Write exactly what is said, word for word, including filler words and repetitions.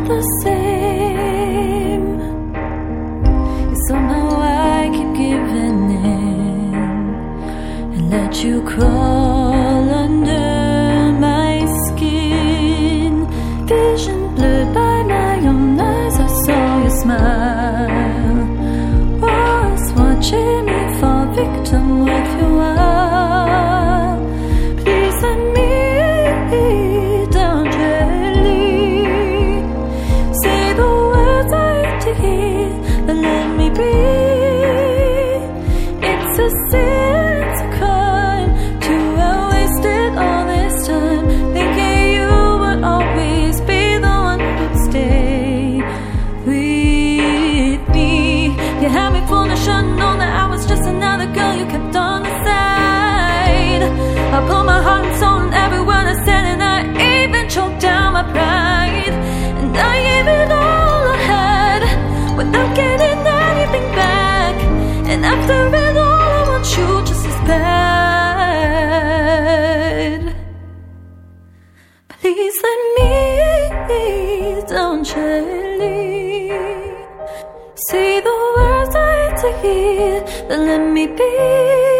the same. Somehow I keep giving in and let you crawl under my skin. Vision blurred by my own eyes, I saw your smile. Was watching me fall victim with your while. Please let me down gently. Say the words I hate to hear, but let me be. It's a sin, it's a crime to have wasted all this time thinking you would always be the one who'd stay with me. You had me fooled, I should've known that I was just another girl you kept on the side. I put my heart and soul in every word I said, and I even choked down my pride. And I gave it all I had without getting anything back. And after it all, I want you just as bad. Please let me down gently. Say the words I hate to hear, but let me be.